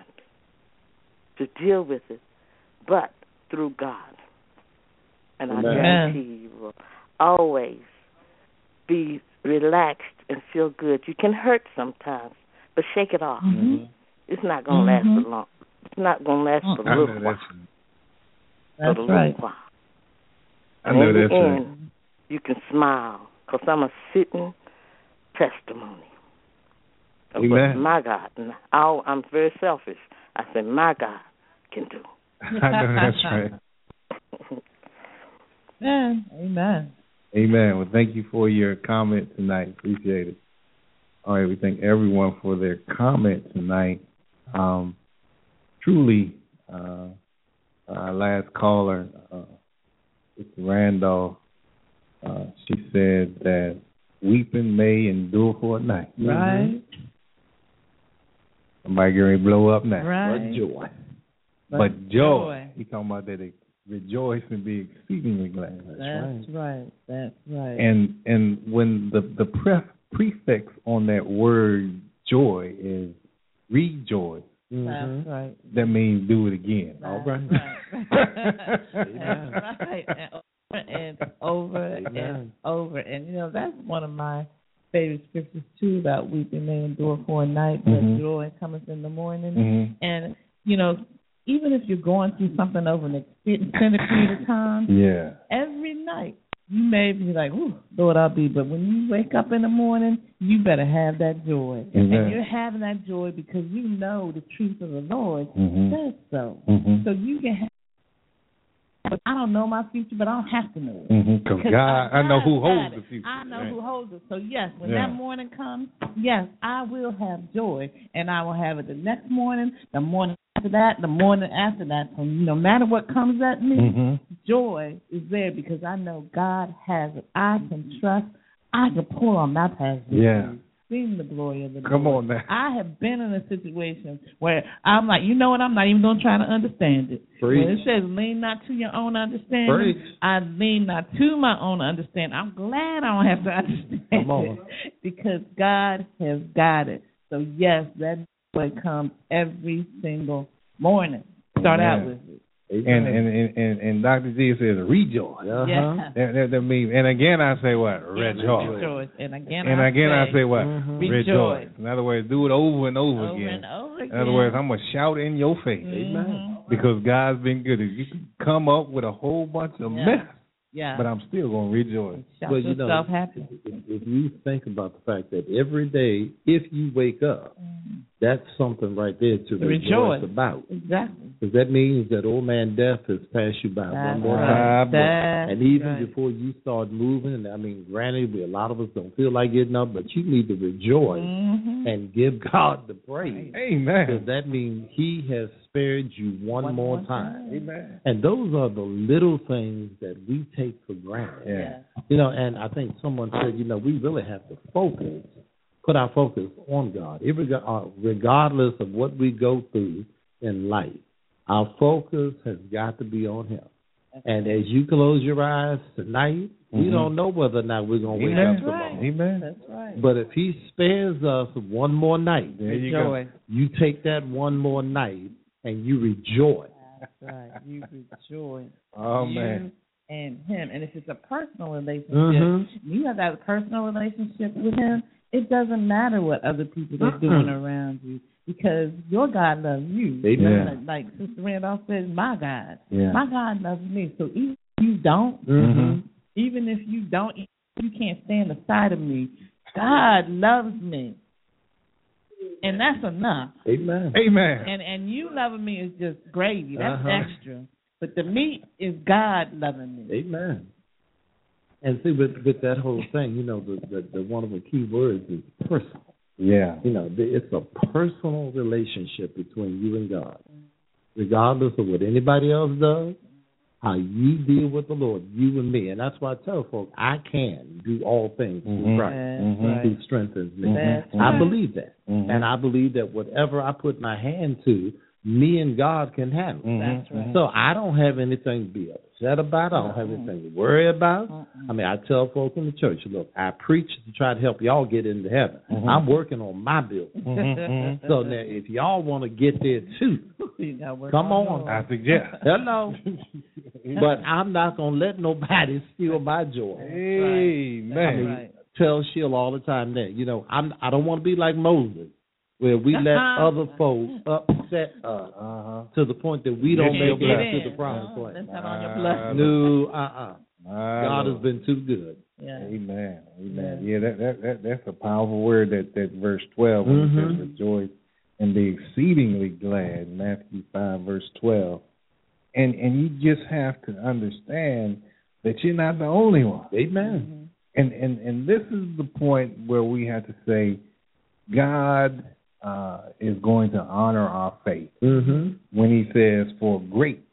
to deal with it, but through God. And I guarantee you will always be relaxed and feel good. You can hurt sometimes, but shake it off. Mm-hmm. It's not going to last for long. It's not going to last for a little while. That's right. I know that's right. You can smile because I'm a sitting testimony of what my God, and I'm very selfish. I say my God can do. I know that's right. Amen. Amen. Well, thank you for your comment tonight. Appreciate it. All right, we thank everyone for their comment tonight. Truly, our last caller, Mr. Randolph, she said that weeping may endure for a night. Right. Somebody getting ready to blow up now. Right. But joy. He's talking about that rejoice and be exceedingly glad. That's right. And when the prefix on that word joy is rejoice. That's right. That means do it again. All right. That's right. And over and over. And, that's one of my favorite scriptures, too, about weeping may endure for a night, but joy cometh in the morning. And, even if you're going through something over an extended period of time, every night you may be like, "Ooh, Lord, I'll be." But when you wake up in the morning, you better have that joy, and you're having that joy because you know the truth of the Lord says so. So you can have. But I don't know my future, but I don't have to know it. Because God, I know who holds the future. I know who holds it. So, yes, when that morning comes, yes, I will have joy, and I will have it the next morning, the morning after that, the morning after that. So, no matter what comes at me, joy is there because I know God has it. I can trust. I can pull on my past. Sing the glory of the Lord. Come on now. I have been in a situation where I'm like, you know what, I'm not even going to try to understand it. When it says lean not to your own understanding, I lean not to my own understanding. I'm glad I don't have to understand it because God has got it. So, yes, that joy comes every single morning. Start out with it. And Dr. G says rejoice. That means, and again I say what? Rejoice. And again I say what? Rejoice. In other words, do it over and over again. In other words, I'm going to shout in your face. Amen. Because God's been good. You can come up with a whole bunch of mess, but I'm still going to rejoice. Well, happy. If you think about the fact that every day, if you wake up, that's something right there to rejoice about. Exactly. Because that means that old man death has passed you by one more time. And even before you start moving, I mean, granted, a lot of us don't feel like getting up, but you need to rejoice and give God the praise. Amen. Because that means he has spared you one more time. Amen. And those are the little things that we take for granted. And I think someone said, we really have to focus put our focus on God. Regardless of what we go through in life, our focus has got to be on Him. And as you close your eyes tonight, we don't know whether or not we're going to wake up tomorrow. Amen. That's right. But if He spares us one more night, There you go. you take that one more night and you rejoice. That's right. You rejoice. Oh, you man. and Him. And if it's a personal relationship, you have that personal relationship with Him, it doesn't matter what other people are doing around you, because your God loves you. Amen. Like Sister Randolph says, my God. Yeah. My God loves me. So even if you don't, even if you don't, you can't stand the sight of me, God loves me. And that's enough. Amen. Amen. And you loving me is just gravy. That's extra. But the meat is God loving me. Amen. And see, with that whole thing, you know, the one of the key words is personal. Yeah. You know, it's a personal relationship between you and God. Regardless of what anybody else does, how you deal with the Lord, you and me. And that's why I tell folks, I can do all things through Christ who strengthens me. I believe that. And I believe that whatever I put my hand to, me and God can handle. That's right. So I don't have anything to be upset about. I don't have anything to worry about. I mean, I tell folks in the church, look, I preach to try to help y'all get into heaven. I'm working on my building. So now, if y'all want to get there too, come on. I suggest. Hello. But I'm not going to let nobody steal my joy. Amen. I mean, tell Sheila all the time that, you know, I don't want to be like Moses, where we let other folks upset us to the point that we don't make it to the promised land. No, God has been too good. Yeah. Amen. Amen. Yeah, that's a powerful word. That verse 12 when it says rejoice and be exceedingly glad. Matthew 5 verse 12. And you just have to understand that you're not the only one. Amen. And this is the point where we have to say, God is going to honor our faith when He says, "For great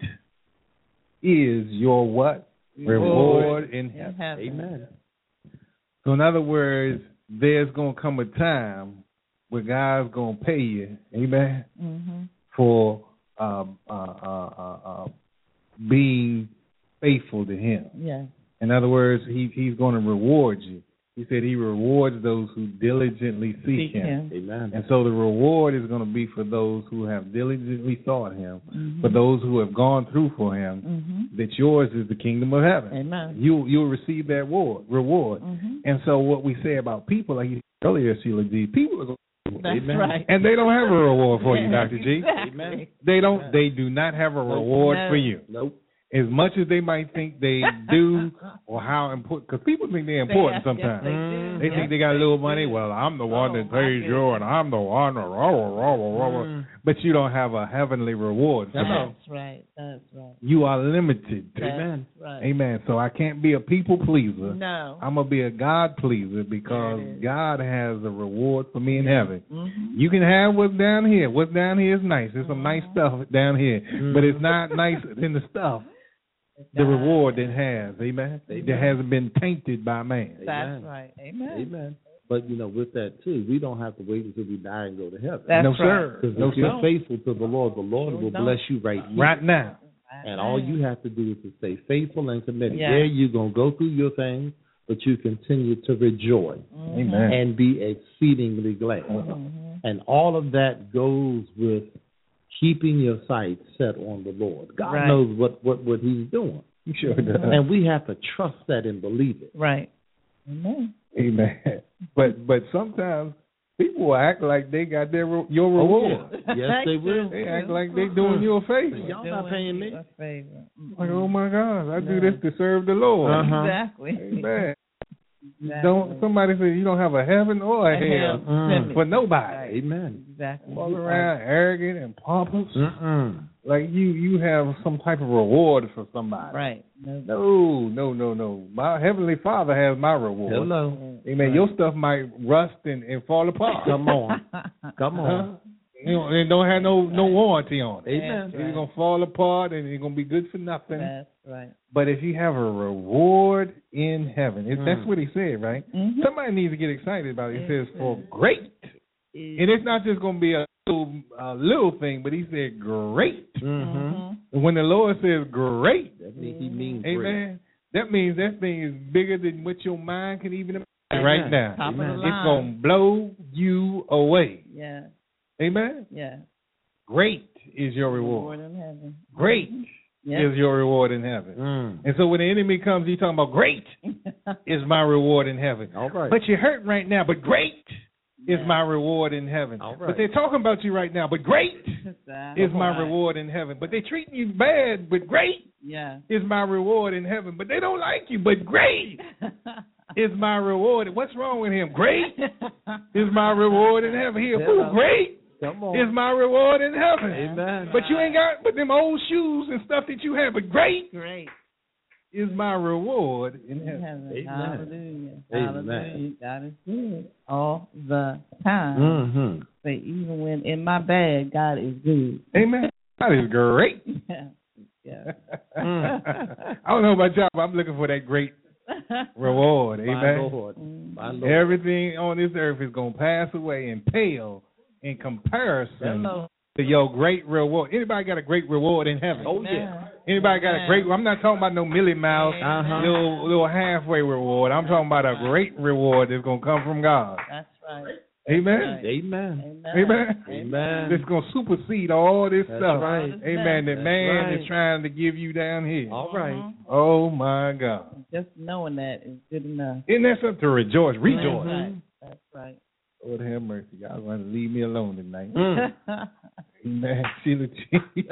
is your what? Reward in heaven." Amen. So in other words, there's going to come a time where God's going to pay you, amen, for being faithful to Him. Yeah. In other words, He's going to reward you. He said He rewards those who diligently seek Him. Amen. And so the reward is going to be for those who have diligently sought Him, for those who have gone through for Him, that yours is the kingdom of heaven. Amen. You'll receive that reward. And so what we say about people, like you said earlier, Sheila G., people are going to That's right. and they don't have a reward for you, Dr. G. Exactly. They do not have a reward for you. Nope. As much as they might think they do, or how important, because people think they're important sometimes. They think they got a little money. Well, I'm the one that pays you, and I'm the one. But you don't have a heavenly reward for that. That's right. That's right. You are limited. Amen. Right. Amen. So I can't be a people pleaser. No. I'm going to be a God pleaser because God has a reward for me in heaven. You can have what's down here. What's down here is nice. There's some nice stuff down here, but it's not nice in the stuff. The reward that has, amen, that hasn't been tainted by man. That's right. Amen. Amen. But, you know, with that, too, we don't have to wait until we die and go to heaven. That's no, sir. Because if you're faithful to the Lord will bless you right now. And all you have to do is to stay faithful and committed. Yeah. Yeah, you're going to go through your things, but you continue to rejoice Amen. and be exceedingly glad. And all of that goes with keeping your sight set on the Lord. God knows what He's doing. He sure does. And we have to trust that and believe it. Right. Amen. Amen. But sometimes people will act like they got your reward. Yes, they will. They act like they're doing you a favor. Y'all not paying me. Like, oh my God, I do this to serve the Lord. Exactly. Amen. Don't somebody say you don't have a heaven or a hell for nobody. Amen. Exactly. Walk around arrogant and pompous, like you have some type of reward for somebody. Right. No. My heavenly Father has my reward. Hello. Amen. Your stuff might rust and fall apart. Come on. It don't have no warranty on it. Amen. It's going to fall apart and it's going to be good for nothing. That's right. But if you have a reward in heaven, that's what he said, right? Mm-hmm. Somebody needs to get excited about it. It says, for great. And it's not just going to be a little thing, but he said great. Mm-hmm. And when the Lord says great, that means he means amen, great. That means that thing is bigger than what your mind can even imagine right now. Top of the line. It's going to blow you away. Yeah. Amen? Yeah. Great is your reward. In heaven. Great is your reward in heaven. And so when the enemy comes, he's talking about great is my reward in heaven. All right. But you're hurting right now, but great is my reward in heaven. All right. But they're talking about you right now, but great is my reward in heaven. But they're treating you bad, but great is my reward in heaven. But they don't like you, but great is my reward. What's wrong with him? Great is my reward in heaven. Here, great is my reward in heaven. Amen. But you ain't got but them old shoes and stuff that you have, but great is my reward in heaven. Amen. Hallelujah. Amen. Hallelujah. God is good all the time. Mm-hmm. So even when in my bad, God is good. Amen. God is great. Yeah. I don't know about y'all, but I'm looking for that great reward. Amen. My Lord. My Lord. Everything on this earth is going to pass away and pale in comparison to your great reward. Anybody got a great reward in heaven? Oh, yeah. Anybody got a great? I'm not talking about no Millie Mouse, little halfway reward. I'm talking about a great reward that's going to come from God. That's right. Amen. Amen. Amen. Amen. It's going to supersede all this That's stuff. Right. Amen. That man is trying to give you down here. All right. Oh, my God. Just knowing that is good enough. Isn't that something to rejoice? Rejoice. Right. That's right. Lord have mercy. Y'all going to leave me alone tonight. Amen. Sheila G.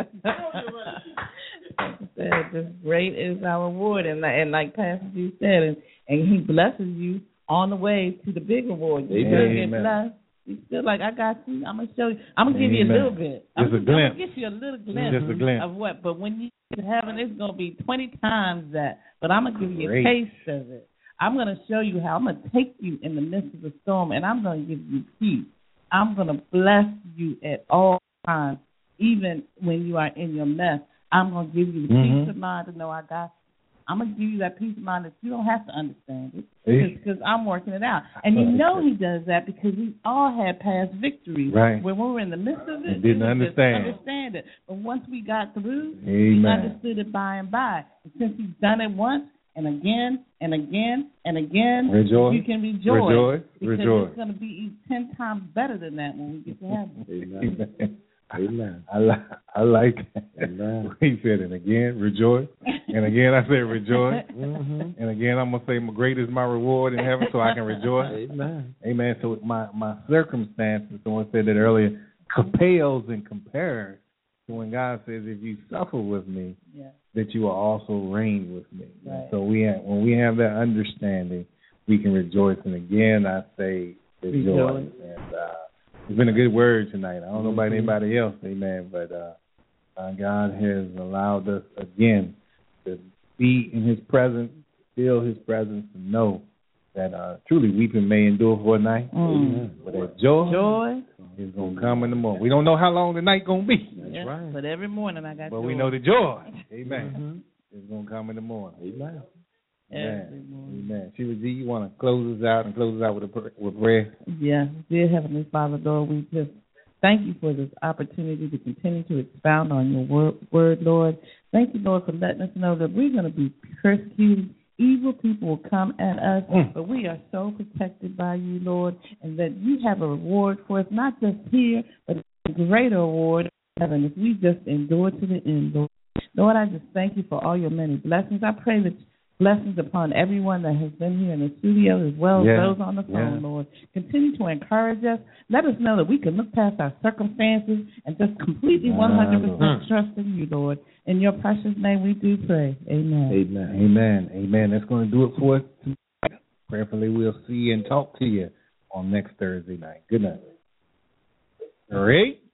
Just great is our reward. And like Pastor G said, and he blesses you on the way to the big reward. You get blessed. He's still like, I got you. I'm going to show you. I'm going to give you a little bit. Just a glimpse. I'm going to give you a little glimpse. Just a glimpse. Of what. But when you get to heaven, it's going to be 20 times that. But I'm going to give you a taste of it. I'm going to show you how I'm going to take you in the midst of the storm, and I'm going to give you peace. I'm going to bless you at all times, even when you are in your mess. I'm going to give you the peace of mind to know I got you. I'm going to give you that peace of mind that you don't have to understand it because I'm working it out. And you know he does that because we all had past victories. Right. When we were in the midst of it, didn't we understand it. But once we got through, we understood it by and by. And since he's done it once, and again, and again, and again, rejoice. You can rejoice. Because rejoice. It's going to be 10 times better than that when we get to heaven. Amen. Amen. I like that. Amen. He said, and again, rejoice. And again, I said, rejoice. And again, I'm going to say, great is my reward in heaven so I can rejoice. Amen. Amen. So my circumstances, someone said that earlier, compels and compares to when God says, if you suffer with me, that you will also reign with me. Right. So when we have that understanding, we can rejoice. And again, I say rejoice. And it's been a good word tonight. I don't know about anybody else, amen, but God has allowed us again to be in his presence, feel his presence, and know that truly weeping may endure for a night, but that joy is going to come in the morning. We don't know how long the night going to be. That's right. But every morning I got but joy. we know the joy, amen, is going to come in the morning. Amen. Amen. Sheila G, you want to close us out with prayer? Yeah. Dear Heavenly Father, Lord, we just thank you for this opportunity to continue to expound on your word, Lord. Thank you, Lord, for letting us know that we're going to be persecuted. Evil people will come at us, but we are so protected by you, Lord, and that you have a reward for us, not just here, but a greater reward in heaven if we just endure to the end, Lord. Lord, I just thank you for all your many blessings. I pray that blessings upon everyone that has been here in the studio as well as those on the phone, Lord. Continue to encourage us. Let us know that we can look past our circumstances and just completely 100% trust in you, Lord. In your precious name we do pray. Amen. Amen. Amen. Amen. That's going to do it for us tonight. Prayerfully we'll see you and talk to you on next Thursday night. Good night. All right.